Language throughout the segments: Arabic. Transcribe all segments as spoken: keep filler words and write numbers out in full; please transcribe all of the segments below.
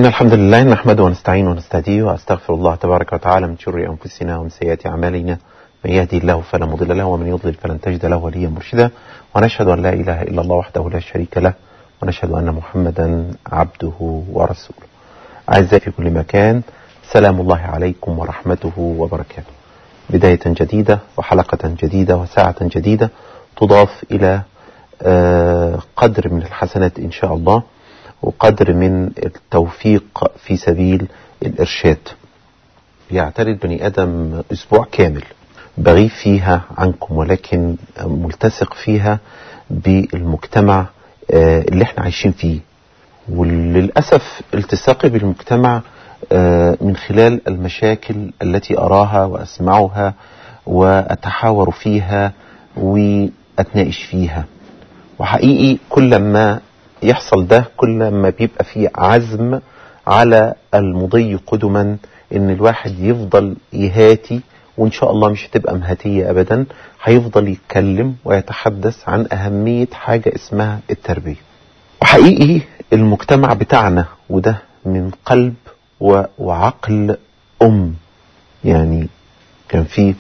إن الحمد لله نحمده ونستعينه ونستهديه وأستغفر الله تبارك وتعالى من شر أنفسنا ومن سيئات أعمالنا، من يهدي الله فلا مضل له ومن يضلل فلن تجد له وليا مرشدا، ونشهد أن لا إله إلا الله وحده لا شريك له، ونشهد أن محمدا عبده ورسوله. أعزائي في كل مكان، سلام الله عليكم ورحمته وبركاته. بداية جديدة وحلقة جديدة وساعة جديدة تضاف إلى قدر من الحسنات إن شاء الله، وقدر من التوفيق في سبيل الإرشاد. يعتري البني آدم أسبوع كامل بغيب فيها عنكم، ولكن ملتصق فيها بالمجتمع اللي احنا عايشين فيه. وللأسف التصاقي بالمجتمع من خلال المشاكل التي أراها وأسمعها وأتحاور فيها وأتناقش فيها. وحقيقي كل ما يحصل ده كل ما بيبقى فيه عزم على المضي قدما ان الواحد يفضل يهاتي، وان شاء الله مش هتبقى مهاتية ابدا، هيفضل يتكلم ويتحدث عن اهمية حاجة اسمها التربية. وحقيقي المجتمع بتاعنا وده من قلب وعقل ام، يعني كان في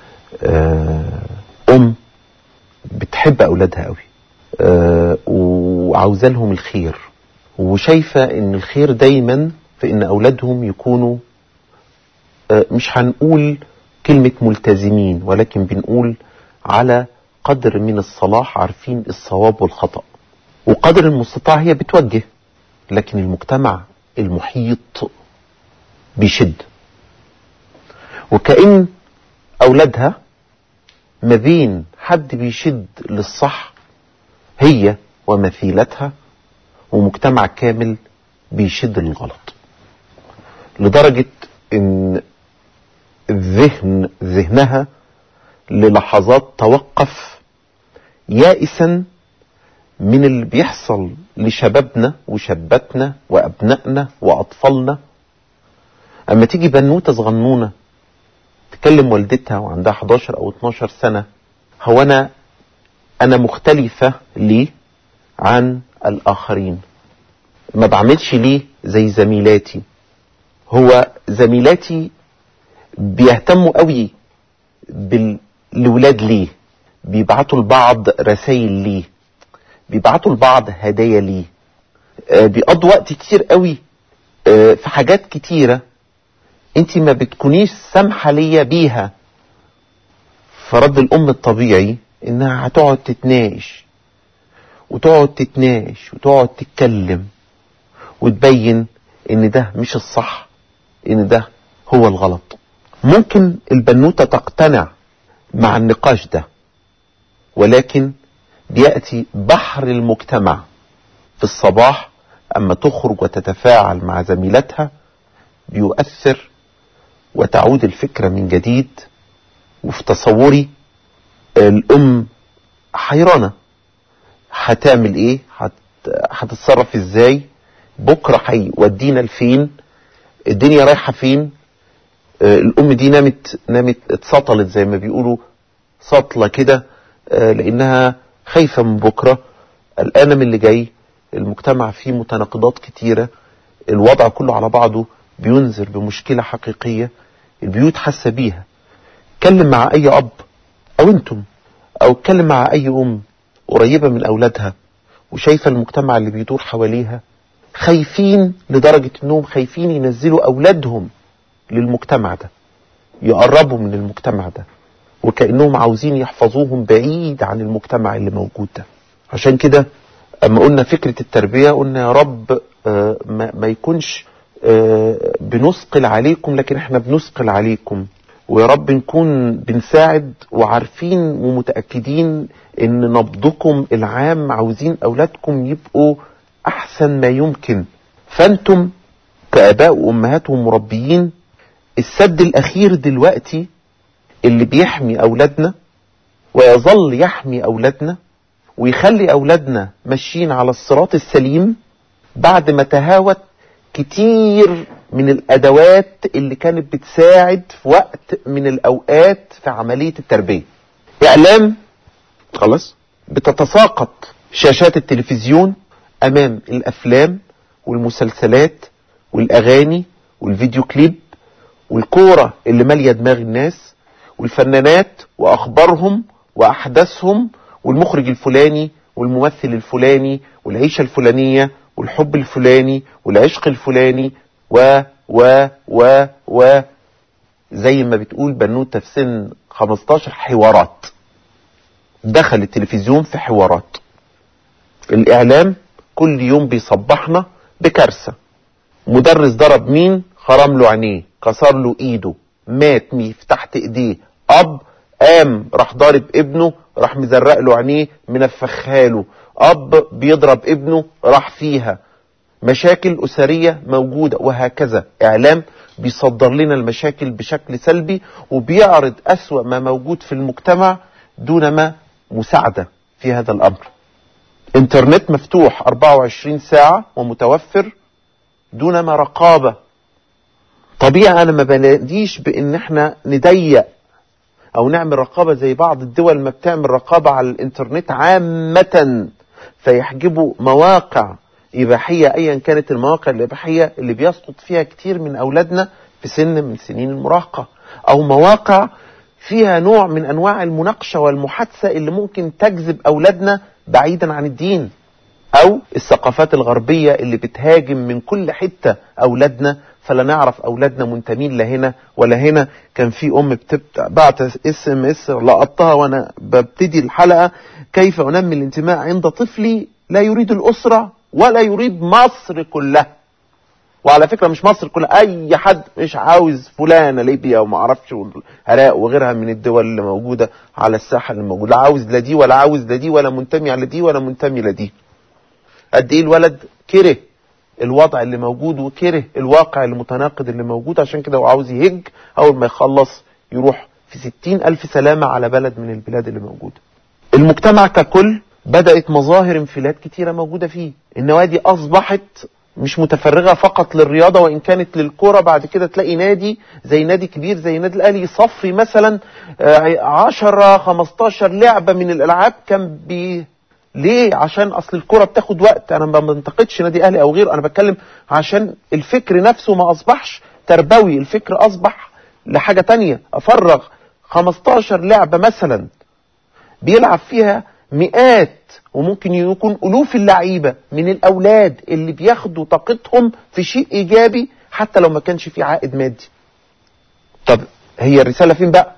ام بتحب اولادها قوي أه وعاوزة لهم الخير، وشايفة ان الخير دايما في ان اولادهم يكونوا أه مش هنقول كلمة ملتزمين، ولكن بنقول على قدر من الصلاح، عارفين الصواب والخطأ، وقدر المستطاع هي بتوجه. لكن المجتمع المحيط بيشد، وكأن اولادها ما بين حد بيشد للصح هي ومثيلتها، ومجتمع كامل بيشد للغلط، لدرجة ان الذهن ذهنها للحظات توقف يائسا من اللي بيحصل لشبابنا وشاباتنا وابنائنا واطفالنا. اما تيجي بنوتة صغنونة تكلم والدتها وعندها حداشر او اتناشر سنة، هو انا انا مختلفة ليه عن الاخرين؟ ما بعملش ليه زي زميلاتي؟ هو زميلاتي بيهتموا قوي بالولاد ليه؟ بيبعتوا لبعض رسائل ليه؟ بيبعتوا لبعض هدايا ليه؟ آه بيقضوا وقت كتير قوي آه في حاجات كتيرة انت ما بتكونيش سامحة ليا بيها. فرد الام الطبيعي انها هتقعد تتناقش وتقعد تتناقش وتقعد تتكلم وتبين ان ده مش الصح، ان ده هو الغلط. ممكن البنوتة تقتنع مع النقاش ده، ولكن بيأتي بحر المجتمع في الصباح اما تخرج وتتفاعل مع زميلتها بيؤثر، وتعود الفكرة من جديد. وفي تصوري الام حيرانة، هتعمل ايه؟ هتتصرف ازاي؟ بكرة هيودينا لفين؟ الدنيا رايحة فين؟ آه الام دي نامت نامت اتسطلت زي ما بيقولوا سطلة كده، آه لانها خايفة من بكرة، قلقانة من اللي جاي. المجتمع فيه متناقضات كتيرة، الوضع كله على بعضه بينذر بمشكلة حقيقية البيوت حاسة بيها. اتكلم مع اي اب او انتم، او اتكلم مع اي ام قريبة من اولادها وشايفة المجتمع اللي بيدور حواليها، خايفين لدرجة انهم خايفين ينزلوا اولادهم للمجتمع ده، يقربوا من المجتمع ده، وكأنهم عاوزين يحفظوهم بعيد عن المجتمع اللي موجود ده. عشان كده اما قلنا فكرة التربية قلنا يا رب آه ما, ما يكونش آه بنثقل عليكم، لكن احنا بنثقل عليكم. ويا رب نكون بنساعد وعارفين ومتأكدين ان نبضكم العام عاوزين اولادكم يبقوا احسن ما يمكن. فانتم كآباء وامهات ومربيين السد الاخير دلوقتي اللي بيحمي اولادنا ويظل يحمي اولادنا ويخلي اولادنا ماشيين على الصراط السليم بعد ما تهاوت كتير من الادوات اللي كانت بتساعد في وقت من الاوقات في عملية التربية. اعلام خلاص بتتساقط شاشات التلفزيون امام الافلام والمسلسلات والاغاني والفيديو كليب والكورة اللي مالية دماغ الناس والفنانات واخبارهم واحداثهم والمخرج الفلاني والممثل الفلاني والعيشة الفلانية والحب الفلاني والعشق الفلاني و و و و زي ما بتقول بنوتة في سن خمستاشر حوارات. دخل التلفزيون في حوارات. الاعلام كل يوم بيصبحنا بكارثة. مدرس ضرب مين؟ خرم له عينيه، كسر له ايده، مات ميف تحت ايديه. اب قام راح ضارب ابنه، راح مزرق له عينيه منفخها له. اب بيضرب ابنه راح فيها. مشاكل اسرية موجودة، وهكذا. اعلام بيصدر لنا المشاكل بشكل سلبي وبيعرض اسوأ ما موجود في المجتمع دون ما مساعدة في هذا الامر. انترنت مفتوح اربعة وعشرين ساعة ومتوفر دون ما رقابة. طبيعي انا ما بناديش بان احنا نضيق او نعمل رقابة زي بعض الدول ما بتعمل رقابة على الانترنت عامة فيحجبوا مواقع اباحية ايا كانت المواقع الاباحية اللي بيسقط فيها كتير من اولادنا في سن من سنين المراهقة، او مواقع فيها نوع من انواع المناقشة والمحادثة اللي ممكن تجذب اولادنا بعيدا عن الدين، او الثقافات الغربية اللي بتهاجم من كل حتة اولادنا فلا نعرف اولادنا منتمين لهنا ولا هنا. كان في ام بتبعت اس ام اس لقطتها وانا ببتدي الحلقة: كيف انمي الانتماء عند طفلي لا يريد الاسرة ولا يريد مصر كلها. وعلى فكرة مش مصر كلها، اي حد مش عاوز فلانة ليبيا وما عرفش العراق وغيرها من الدول اللي موجودة على الساحة اللي موجودة، لا عاوز لا دي ولا عاوز لا دي ولا منتمي على دي ولا منتمي لدي. قد ايه الولد كره الوضع اللي موجود وكره الواقع المتناقض اللي موجود، عشان كده هو عاوز يهج اول ما يخلص يروح في ستين الف سلامة على بلد من البلاد اللي موجودة. المجتمع ككل بدأت مظاهر انفلات كتيرة موجودة فيه. النوادي اصبحت مش متفرغة فقط للرياضة وان كانت للكرة. بعد كده تلاقي نادي زي نادي كبير زي نادي الاهلي يصفي مثلا عشرة خمستاشر لعبة من الالعاب. كان بي ليه؟ عشان اصل الكرة بتاخد وقت. انا ما بنتقدش نادي اهلي او غيره، انا بتكلم عشان الفكر نفسه ما اصبحش تربوي، الفكر اصبح لحاجة تانية. افرغ خمستاشر لعبة مثلا بيلعب فيها مئات وممكن يكون ألوف اللعيبة من الأولاد اللي بياخدوا طاقتهم في شيء إيجابي حتى لو ما كانش فيه عائد مادي. طب هي الرسالة فين بقى؟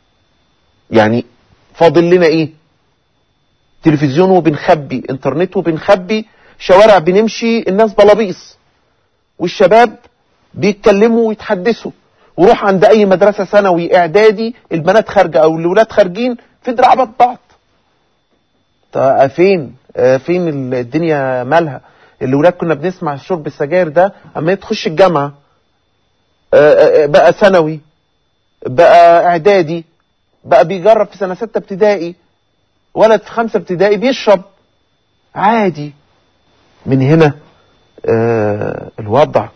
يعني فاضل لنا إيه؟ تلفزيون وبنخبي، انترنت وبنخبي، شوارع بنمشي الناس بلابيص، والشباب بيتكلموا ويتحدثوا، وروح عند أي مدرسة ثانوي إعدادي البنات خارجة أو الولاد خارجين في دراع بعض. طب فين فين الدنيا مالها؟ الولاد كنا بنسمع شرب السجاير ده اما تخش الجامعة بقى ثانوي بقى اعدادي بقى بيجرب في سنة ستة ابتدائي، ولد في خمسة ابتدائي بيشرب عادي. من هنا الوضع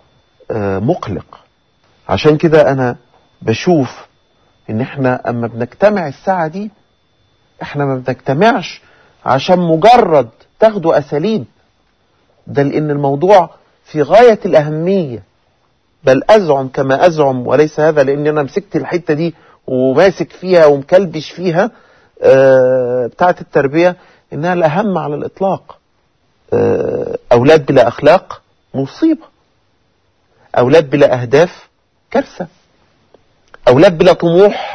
مقلق. عشان كده انا بشوف ان احنا اما بنجتمع الساعة دي احنا ما بنجتمعش عشان مجرد تاخدوا اساليب، ده لان الموضوع في غاية الاهمية. بل ازعم كما ازعم، وليس هذا لان انا مسكت الحتة دي وماسك فيها ومكلبش فيها اه بتاعت التربية، انها الاهم على الاطلاق. اه اولاد بلا اخلاق مصيبة، اولاد بلا اهداف كارثة، اولاد بلا طموح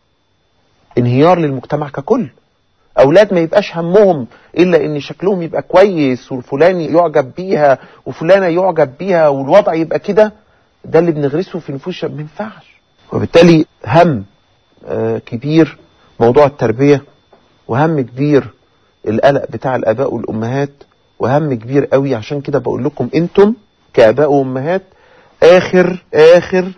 انهيار للمجتمع ككل. اولاد ما يبقاش همهم الا ان شكلهم يبقى كويس وفلان يعجب بيها وفلانة يعجب بيها والوضع يبقى كده، ده اللي بنغرسه في نفوس ما ينفعش. وبالتالي هم آه كبير موضوع التربية، وهم كبير القلق بتاع الاباء والامهات، وهم كبير قوي. عشان كده بقول لكم انتم كاباء وامهات اخر اخر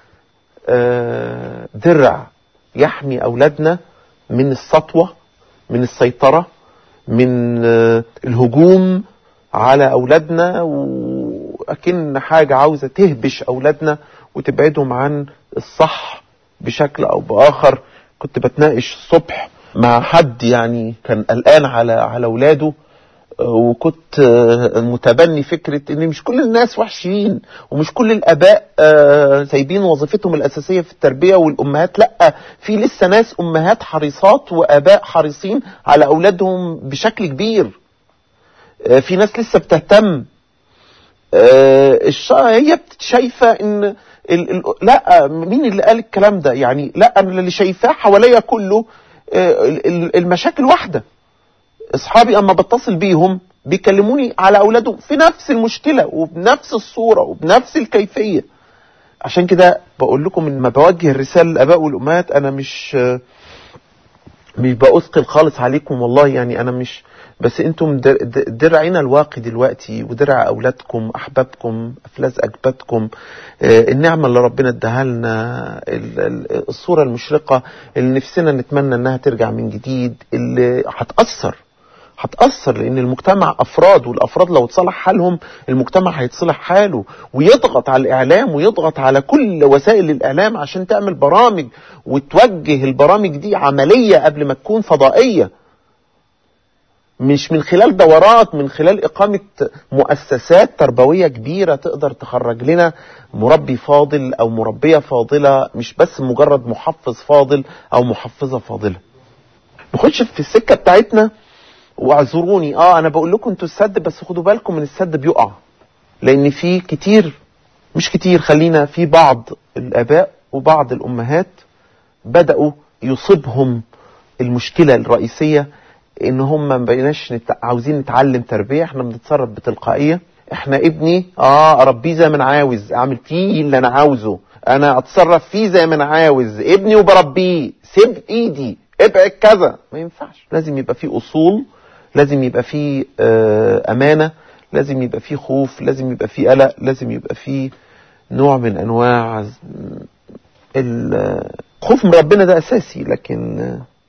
آه درع يحمي اولادنا من السطوة، من السيطرة، من الهجوم على أولادنا، وأكن حاجة عاوزة تهبش أولادنا وتبعدهم عن الصح بشكل أو بآخر. كنت بتناقش الصبح مع حد يعني كان قلقان على على أولاده وكنت متبني فكرة ان مش كل الناس وحشين ومش كل الاباء سايبين وظيفتهم الاساسية في التربية، والامهات لا، في لسه ناس امهات حريصات واباء حريصين على اولادهم بشكل كبير. في ناس لسه بتهتم. هي شايفة ان ال ال لا، مين اللي قال الكلام ده؟ يعني لا، انا اللي شايفاه حواليا كله المشاكل واحدة. اصحابي اما بتصل بيهم بيكلموني على اولادهم في نفس المشكلة وبنفس الصورة وبنفس الكيفية. عشان كده بقول لكم ان ما بوجه الرسالة للاباء والامهات، انا مش مش بأثقل خالص عليكم والله، يعني انا مش، بس انتم درعنا الواقي دلوقتي ودرع اولادكم احبابكم افلاس اجبادكم، النعمة اللي ربنا اداها لنا، الصورة المشرقة اللي نفسنا نتمنى انها ترجع من جديد، اللي هتأثر هتأثر لان المجتمع افراد، والافراد لو اتصلح حالهم المجتمع هيتصلح حاله. ويضغط على الاعلام ويضغط على كل وسائل الاعلام عشان تعمل برامج وتوجه البرامج دي عملية قبل ما تكون فضائية، مش من خلال دورات، من خلال اقامة مؤسسات تربوية كبيرة تقدر تخرج لنا مربي فاضل او مربية فاضلة، مش بس مجرد محفظ فاضل او محفظة فاضلة. نخش في السكة بتاعتنا، واعذروني اه انا بقول لكم انتوا السد، بس خدوا بالكم من السد بيقع، لان في كتير، مش كتير، خلينا في بعض الاباء وبعض الامهات بدأوا يصيبهم المشكلة الرئيسية ان هم ما بقيناش نت... عاوزين نتعلم تربية، احنا بنتصرف بتلقائية. احنا ابني اه اربيه زي ما انا عاوز، اعمل فيه اللي انا عاوزه، انا اتصرف فيه زي ما انا عاوز، ابني وبربيه، سيب ايدي، ابعد كذا. ما ينفعش، لازم يبقى فيه اصول، لازم يبقى فيه آه امانة، لازم يبقى فيه خوف، لازم يبقى فيه قلق، لازم يبقى فيه نوع من انواع الخوف من ربنا، ده اساسي. لكن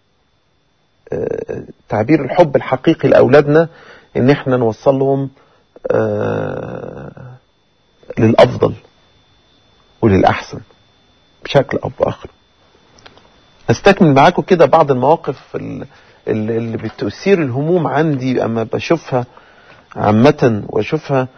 آه تعبير الحب الحقيقي لاولادنا ان احنا نوصل لهم آه للافضل وللاحسن بشكل او باخر. هستكمل معاكم كده بعض المواقف اللي بتثير الهموم عندي اما بشوفها عامة، واشوفها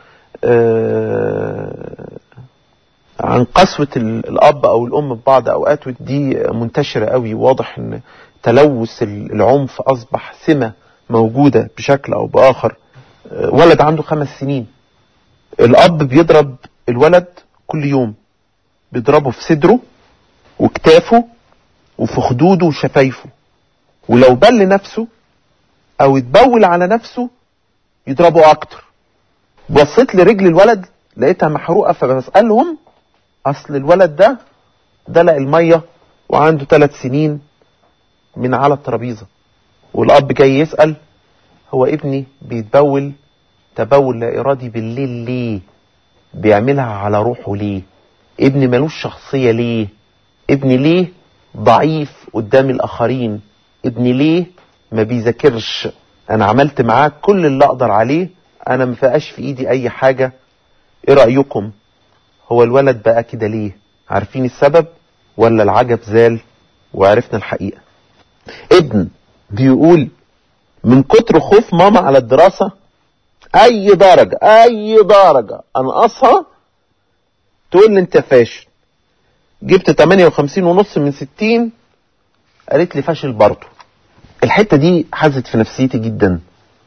آه عن قسوة الاب او الام ببعض اوقات، ودي منتشرة قوي. واضح ان تلوث العنف اصبح سمة موجودة بشكل او باخر. آه ولد عنده خمس سنين، الاب بيضرب الولد كل يوم، بيضربه في صدره وكتافه وفي خدوده وشفايفه، ولو بل نفسه او اتبول على نفسه يضربه اكتر. بصيت لرجل الولد لقيتها محروقة، فبسألهم اصل الولد ده دلق المية وعنده ثلاث سنين من على الترابيزة، والاب جاي يسأل هو ابني بيتبول تبول لا ارادي بالليل ليه؟ بيعملها على روحه ليه؟ ابني ملوش شخصية ليه؟ ابني ليه ضعيف قدام الاخرين؟ ابني ليه ما بيذاكرش؟ انا عملت معاه كل اللي اقدر عليه، انا ما فقاش في ايدي اي حاجة. ايه رأيكم؟ هو الولد بقى كده ليه؟ عارفين السبب ولا العجب زال وعرفنا الحقيقة؟ ابن بيقول من كتر خوف ماما على الدراسة اي درجة اي درجة انقصها تقول لي انت فاشل. جبت ثمانية وخمسين ونص من ستين، قالت لي فاشل برضه. الحتة دي حزت في نفسيتي جدا.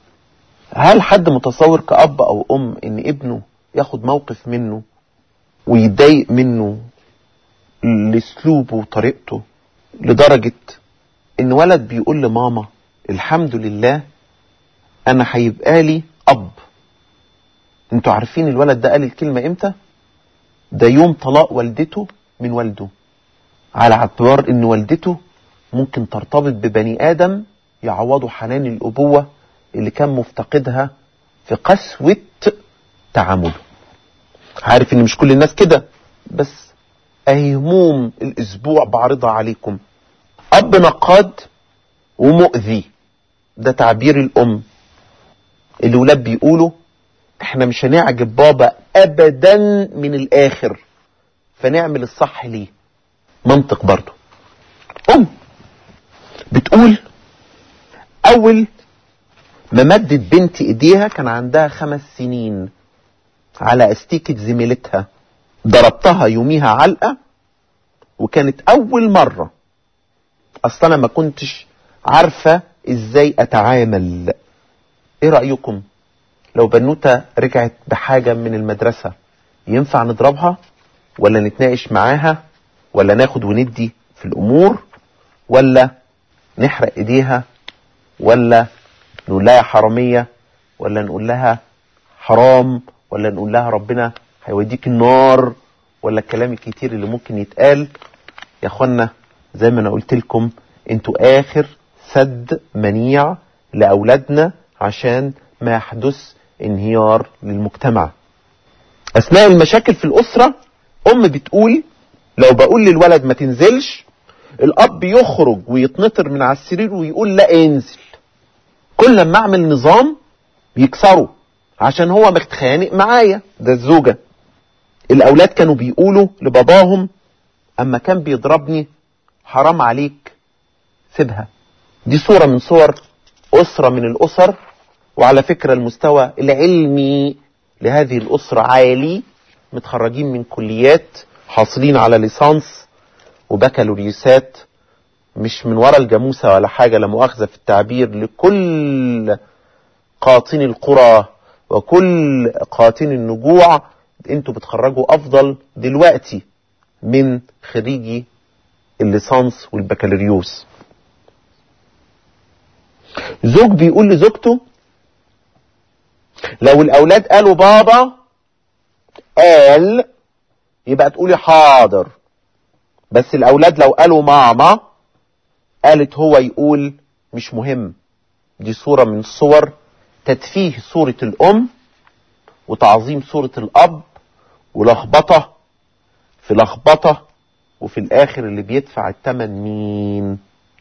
هل حد متصور كأب او ام ان ابنه ياخد موقف منه ويتضايق منه لاسلوبه وطريقته لدرجة ان ولد بيقول لماما الحمد لله انا هيبقى لي اب؟ انتوا عارفين الولد ده قال الكلمة امتى؟ ده يوم طلاق والدته من والده، على اعتبار ان والدته ممكن ترتبط ببني ادم يعوضوا حنان الابوة اللي كان مفتقدها في قسوة تعامله. عارف ان مش كل الناس كده، بس اهي هموم الاسبوع بعرضها عليكم. اب نقاد ومؤذي، ده تعبير الام. الولاد بيقولوا احنا مش هنعجب بابا ابدا من الاخر، فنعمل الصح ليه. منطق برضو. ام بتقول اول ما مدت بنت ايديها كان عندها خمس سنين على استيكة زميلتها، ضربتها يوميها علقة، وكانت اول مرة اصلا ما كنتش عارفة ازاي اتعامل. ايه رأيكم لو بنوتة رجعت بحاجة من المدرسة، ينفع نضربها ولا نتناقش معاها ولا ناخد وندي في الامور، ولا نحرق ايديها، ولا نقول لها حرامية، ولا نقول لها حرام، ولا نقول لها ربنا هيوديك النار، ولا الكلام الكتير اللي ممكن يتقال؟ يا اخوانا زي ما انا قلت لكم، انتوا اخر سد منيع لاولادنا عشان ما يحدث انهيار للمجتمع. اثناء المشاكل في الاسرة ام بتقول لو بقول للولد ما تنزلش، الاب يخرج ويتنطر من على السرير ويقول لا انزل. كل ما اعمل نظام بيكسره عشان هو متخانق معايا. ده الزوجة. الاولاد كانوا بيقولوا لباباهم اما كان بيضربني حرام عليك سيبها. دي صورة من صور اسرة من الاسر، وعلى فكرة المستوى العلمي لهذه الاسرة عالي، متخرجين من كليات، حاصلين على ليسانس وبكالوريوسات، مش من ورا الجاموسة ولا حاجة، لا مؤاخذة في التعبير، لكل قاطين القرى وكل قاطين النجوع. انتوا بتخرجوا افضل دلوقتي من خريجي الليسانس والبكالوريوس. زوج بيقول لزوجته لو الاولاد قالوا بابا قال يبقى تقولي حاضر، بس الاولاد لو قالوا ماما قالت هو يقول مش مهم. دي صورة من صور تدفيه صورة الام وتعظيم صورة الاب، ولخبطة في لخبطة، وفي الاخر اللي بيدفع الثمن مين؟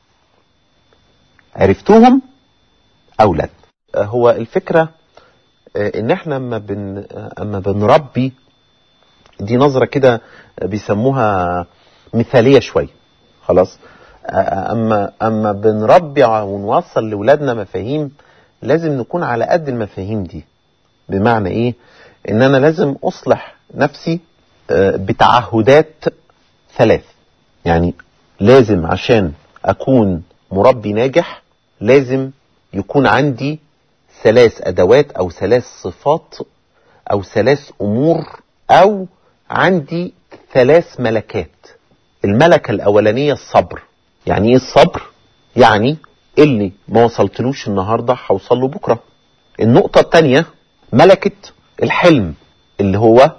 عرفتوهم؟ اولاد. هو الفكرة ان احنا اما بن اما بنربي، دي نظرة كده بيسموها مثالية شوية، خلاص. اما اما بنربي ونوصل لاولادنا مفاهيم، لازم نكون على قد المفاهيم دي. بمعنى ايه؟ ان انا لازم اصلح نفسي بتعهدات ثلاث. يعني لازم عشان اكون مربي ناجح لازم يكون عندي ثلاث ادوات او ثلاث صفات او ثلاث امور، او عندي ثلاث ملكات. الملكة الاولانية الصبر. يعني ايه الصبر؟ يعني اللي ما وصلتلوش النهاردة هوصل له بكرة. النقطة التانية ملكة الحلم اللي هو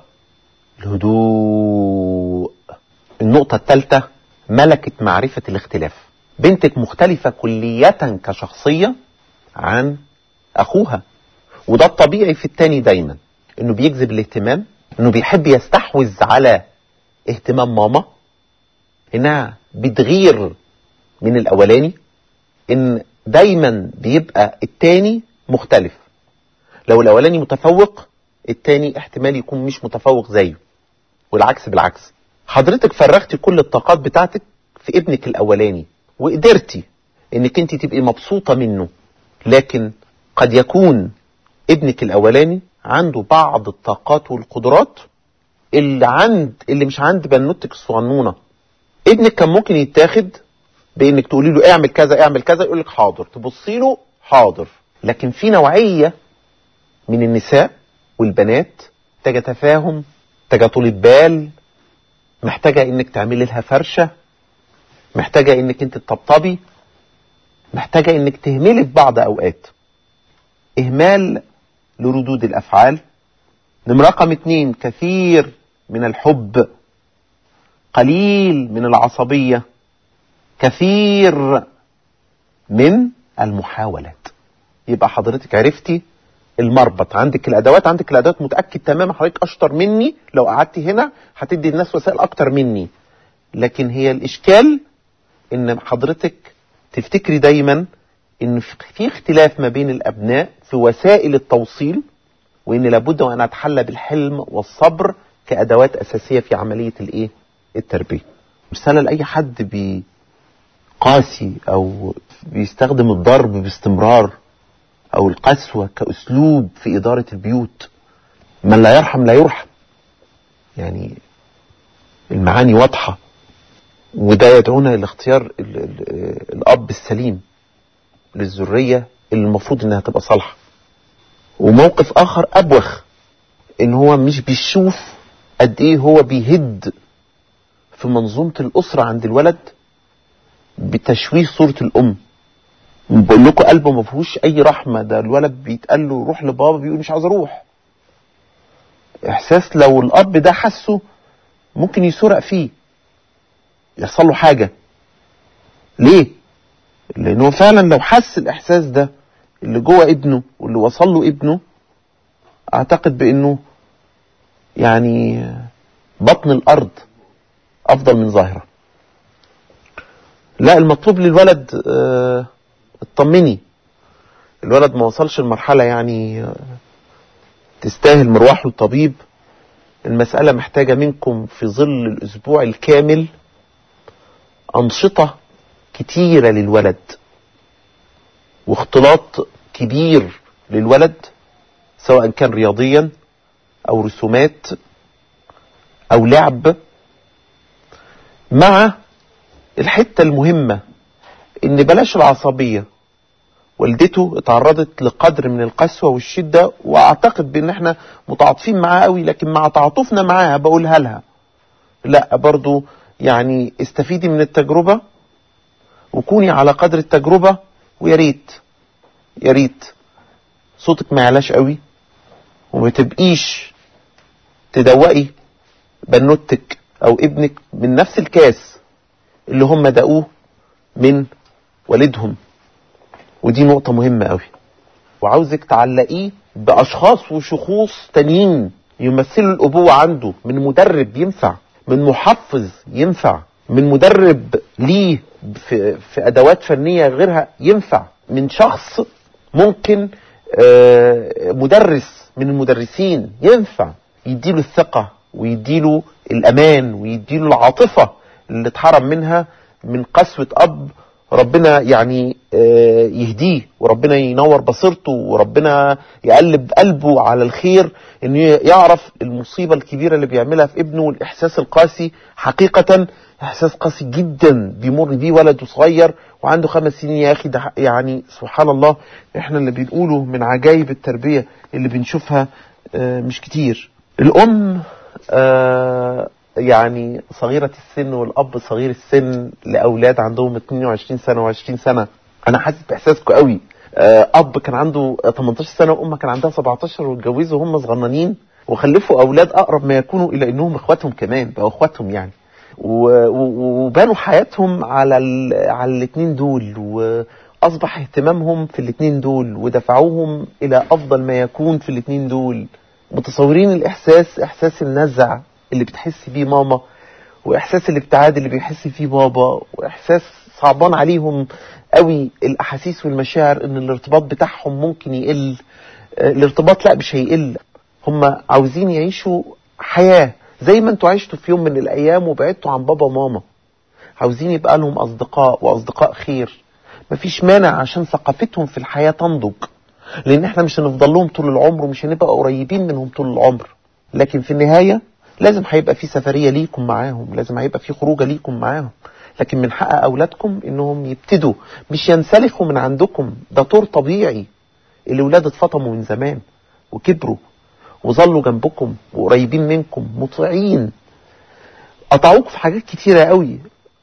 الهدوء. النقطة الثالثة ملكة معرفة الاختلاف. بنتك مختلفة كلية كشخصية عن اخوها، وده الطبيعي في التاني دايما، انه بيجذب الاهتمام، انه بيحب يستحوذ على اهتمام ماما، انها بتغير من الاولاني، ان دايما بيبقى التاني مختلف. لو الاولاني متفوق التاني احتمال يكون مش متفوق زيه، والعكس بالعكس. حضرتك فرغتي كل الطاقات بتاعتك في ابنك الاولاني وقدرتي انك انت تبقي مبسوطة منه، لكن قد يكون ابنك الاولاني عنده بعض الطاقات والقدرات اللي عند اللي مش عند بنوتك الصغنونة. ابنك كان ممكن يتاخد بانك تقولي له اعمل كذا اعمل كذا يقول لك حاضر، تبصي له حاضر. لكن في نوعية من النساء والبنات محتاجة تفاهم، محتاجة طولة بال، محتاجة انك تعملي لها فرشة، محتاجة انك انت تطبطبي، محتاجة انك تهملي في بعض اوقات. اهمال لردود الافعال. نمرة رقم اتنين كثير من الحب، قليل من العصبية، كثير من المحاولات. يبقى حضرتك عرفتي المربط، عندك الادوات، عندك الادوات، متأكد تماما حضرتك اشطر مني، لو قعدتي هنا هتدي الناس وسائل اكتر مني. لكن هي الاشكال ان حضرتك تفتكري دايما ان في اختلاف ما بين الابناء في وسائل التوصيل، وان لابد وان اتحلى بالحلم والصبر كادوات اساسية في عملية الايه التربية. رسالة لاي حد بي قاسي او بيستخدم الضرب باستمرار او القسوة كأسلوب في إدارة البيوت. من لا يرحم لا يرحم، يعني المعاني واضحة، وده يدعونا لاختيار ال ال الأب السليم للذرية اللي المفروض انها تبقى صالحة. وموقف آخر أبوخ، ان هو مش بيشوف قد ايه هو بيهد في منظومة الأسرة عند الولد بتشويه صورة الأم. بقول لكم قلبه ما فيهوش أي رحمة، ده الولد بيتقال له روح لبابا بيقول مش عاوز أروح. إحساس لو الأب ده حسه ممكن يسرق فيه، يحصل له حاجة. ليه؟ لأنه فعلا لو حس الإحساس ده اللي جوه ابنه واللي وصل له ابنه، أعتقد بأنه يعني بطن الأرض أفضل من ظاهرة. لا، المطلوب للولد اه اطمني، الولد ما وصلش المرحلة يعني اه تستاهل مروح للطبيب. المسألة محتاجة منكم في ظل الأسبوع الكامل أنشطة كتيرة للولد، واختلاط كبير للولد، سواء كان رياضيا أو رسومات أو لعب، مع الحتة المهمة إن بلاش العصبية. والدته اتعرضت لقدر من القسوة والشدة، وأعتقد بأن احنا متعاطفين معاها قوي، لكن مع تعاطفنا معاها بقولها لها لا، برضو يعني استفيدي من التجربة وكوني على قدر التجربة، ويا ريت يا ريت صوتك ما يعلاش قوي، وما تبقيش تدوقي بنوتك او ابنك من نفس الكاس اللي هم دقوه من والدهم. ودي نقطة مهمة قوي، وعاوزك تعلقيه باشخاص وشخوص تانيين يمثلوا الابوة عنده، من مدرب ينفع، من محفظ ينفع، من مدرب ليه في, في ادوات فنية غيرها ينفع، من شخص ممكن مدرس من المدرسين ينفع، يديله الثقة ويديله الامان ويديله العاطفة اللي اتحرم منها من قسوة اب. ربنا يعني يهديه، وربنا ينور بصيرته، وربنا يقلب قلبه على الخير، انه يعرف المصيبة الكبيرة اللي بيعملها في ابنه. والاحساس القاسي حقيقة احساس قاسي جدا بيمر بيه ولد صغير وعنده خمس سنين. يا اخي ده يعني سبحان الله، احنا اللي بنقوله من عجائب التربية اللي بنشوفها مش كتير. الام يعني صغيرة السن والاب صغير السن لاولاد عندهم اتنين وعشرين سنة وعشرين سنة. انا حاسس باحساسكم قوي. اب كان عنده تمنتاشر سنة وام كان عندها سبعتاشر، واتجوزوا هم صغننين وخلفوا اولاد اقرب ما يكونوا الى انهم اخواتهم، كمان بقوا اخواتهم يعني، وبانوا حياتهم على على الاثنين دول، واصبح اهتمامهم في الاثنين دول، ودفعوهم الى افضل ما يكون في الاثنين دول. متصورين الاحساس، احساس النزع اللي بتحس بيه ماما، واحساس الابتعاد اللي بيحس فيه بابا، واحساس صعبان عليهم قوي الاحاسيس والمشاعر ان الارتباط بتاعهم ممكن يقل. الارتباط لا مش هيقل، هم عاوزين يعيشوا حياة زي ما انتوا عشتوا في يوم من الايام وبعدتوا عن بابا وماما. عاوزين يبقى لهم اصدقاء واصدقاء خير. مفيش مانع عشان ثقافتهم في الحياة تنضج، لان احنا مش هنفضل لهم طول العمر ومش هنبقى قريبين منهم طول العمر. لكن في النهاية لازم هيبقى في سفرية ليكم معاهم، لازم هيبقى في خروجة ليكم معاهم. لكن من حق اولادكم انهم يبتدوا مش ينسلخوا من عندكم. ده طور طبيعي. الاولاد اتفطموا من زمان وكبروا وظلوا جنبكم وقريبين منكم مطيعين، قطعوك في حاجات كتيرة قوي.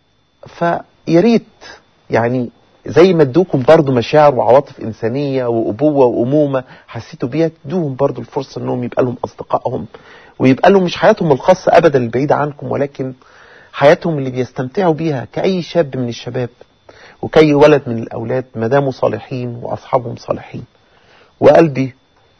فياريت يعني زي ما ادوكم برضو مشاعر وعواطف انسانية وابوة وامومة حسيتوا بيها، تدوهم برضو الفرصة انهم يبقى لهم اصدقائهم، ويبقى لهم مش حياتهم الخاصة ابدا البعيدة عنكم، ولكن حياتهم اللي بيستمتعوا بيها كأي شاب من الشباب وكأي ولد من الاولاد، مداموا صالحين واصحابهم صالحين. وقلبي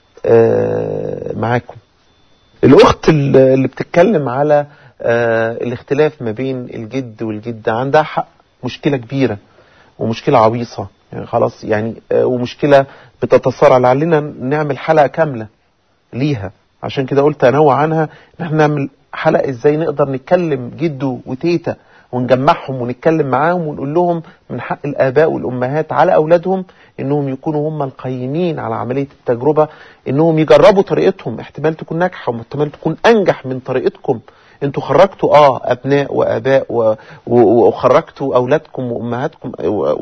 آه معاكم. الاخت اللي بتتكلم على آه الاختلاف ما بين الجد والجدة عندها حق. مشكلة كبيرة ومشكلة عويصة يعني خلاص يعني آه ومشكلة بتتصارع. لعلنا نعمل حلقة كاملة ليها، عشان كده قلت انوع عنها ان احنا نعمل حلقة ازاي نقدر نتكلم جدو وتيتا ونجمعهم ونتكلم معاهم ونقول لهم من حق الآباء والأمهات على أولادهم إنهم يكونوا هم القيمين على عملية التجربة، إنهم يجربوا طريقتهم، احتمال تكون ناجحة واحتمال تكون أنجح من طريقتكم. انتوا خرجتوا اه ابناء واباء و... و... وخرجتوا اولادكم وامهاتكم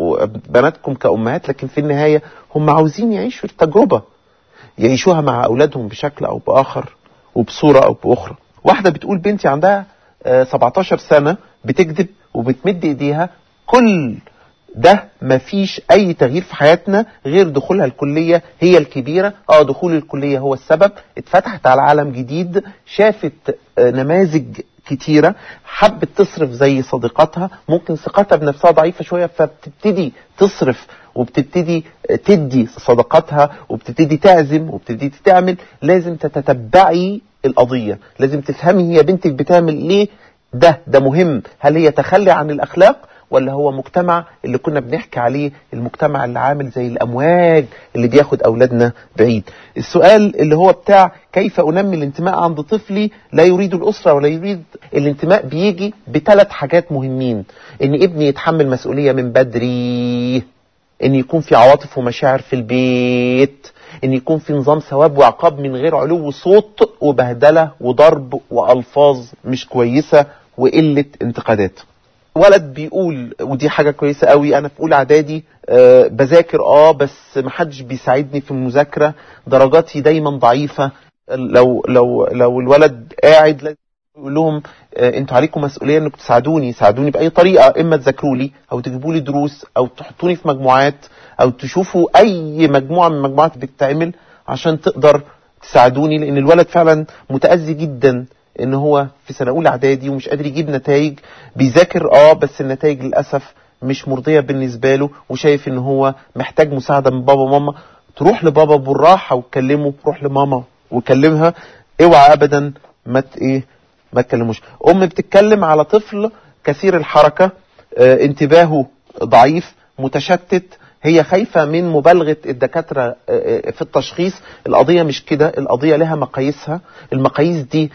وبناتكم كامهات، لكن في النهايه هم عاوزين يعيشوا التجربه، يعيشوها مع اولادهم بشكل او باخر وبصوره او باخرى. واحده بتقول بنتي عندها آه سبعتاشر سنه بتكذب وبتمد ايديها، كل ده مفيش اي تغيير في حياتنا غير دخولها الكلية هي الكبيرة. اه دخول الكلية هو السبب، اتفتحت على عالم جديد، شافت آه نماذج كتيرة، حبت تصرف زي صديقاتها، ممكن ثقتها بنفسها ضعيفة شوية فبتبتدي تصرف وبتبتدي تدي صداقاتها وبتبتدي تعزم وبتبتدي تعمل. لازم تتتبعي القضية، لازم تفهمي هي بنتك بتعمل ليه. ده ده مهم. هل هي تخلي عن الأخلاق ولا هو مجتمع اللي كنا بنحكي عليه، المجتمع اللي عامل زي الأمواج اللي بياخد أولادنا بعيد؟ السؤال اللي هو بتاع كيف أنمي الانتماء عند طفلي لا يريد الأسرة ولا يريد الانتماء، بيجي بثلاث حاجات مهمين: إن ابني يتحمل مسؤولية من بدري، إن يكون في عواطف ومشاعر في البيت، إن يكون في نظام ثواب وعقاب من غير علو صوت وبهدلة وضرب وألفاظ مش كويسة وقلة انتقادات. ولد بيقول، ودي حاجة كويسة قوي، انا في اولى اعدادي أه بذاكر اه بس محدش بيساعدني في المذاكرة، درجاتي دايما ضعيفة. لو لو لو الولد قاعد لازم يقول لهم أه انتوا عليكم مسؤولية انكم تساعدوني، ساعدوني باي طريقة، اما تذاكروا لي او تجيبوا لي دروس او تحطوني في مجموعات او تشوفوا اي مجموعة من المجموعات بتتعمل عشان تقدر تساعدوني، لان الولد فعلا متأذي جدا ان هو في سنة اولى اعدادي ومش قادر يجيب نتائج، بيذاكر اه بس النتائج للأسف مش مرضية بالنسبة له، وشايف ان هو محتاج مساعدة من بابا وماما. تروح لبابا بالراحة وتكلمه، روح لماما وكلمها، اوعى ابدا ما ايه ما تكلموش. ام بتتكلم على طفل كثير الحركة، اه انتباهه ضعيف متشتت، هي خايفة من مبالغة الدكاترة في التشخيص. القضية مش كده، القضية لها مقاييسها، المقاييس دي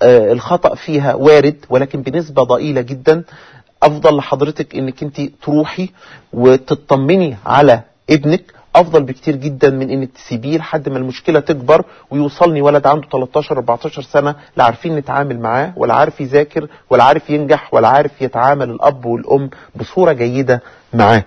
الخطأ فيها وارد ولكن بنسبة ضئيلة جدا. افضل لحضرتك انك انت تروحي وتطمني على ابنك، افضل بكتير جدا من انك تسيبيه لحد ما المشكلة تكبر ويوصلني ولد عنده تلتاشر اربعتاشر سنة لا عارفين نتعامل معاه ولا عارف يذاكر ولا عارف ينجح ولا عارف يتعامل الاب والام بصورة جيدة معاه.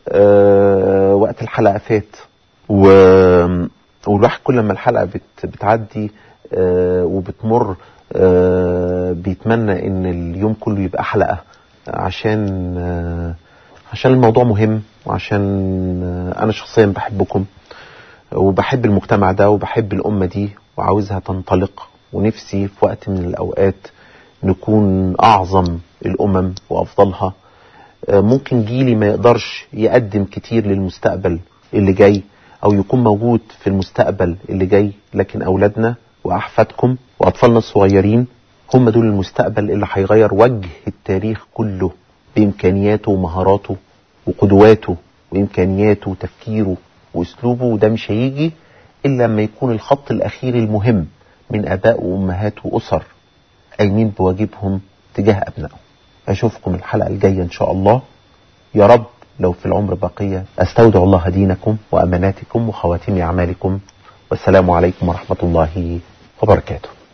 أه وقت الحلقة فات و... والواحد كل ما الحلقة بت... بتعدي أه وبتمر أه بيتمنى ان اليوم كله يبقى حلقة، عشان أه عشان الموضوع مهم، وعشان أه انا شخصيا بحبكم وبحب المجتمع ده وبحب الامة دي وعاوزها تنطلق، ونفسي في وقت من الاوقات نكون اعظم الامم وافضلها. ممكن جيلي ما يقدرش يقدم كتير للمستقبل اللي جاي او يكون موجود في المستقبل اللي جاي، لكن اولادنا واحفادكم واطفالنا الصغيرين هم دول المستقبل اللي هيغير وجه التاريخ كله بامكانياته ومهاراته وقدواته وامكانياته وتفكيره واسلوبه. وده مش هيجي الا لما يكون الخط الاخير المهم من اباء وامهات واسر قايمين بواجبهم تجاه ابنائهم. أشوفكم الحلقة الجاية إن شاء الله، يا رب لو في العمر بقية. أستودع الله دينكم وأماناتكم وخواتيم أعمالكم، والسلام عليكم ورحمة الله وبركاته.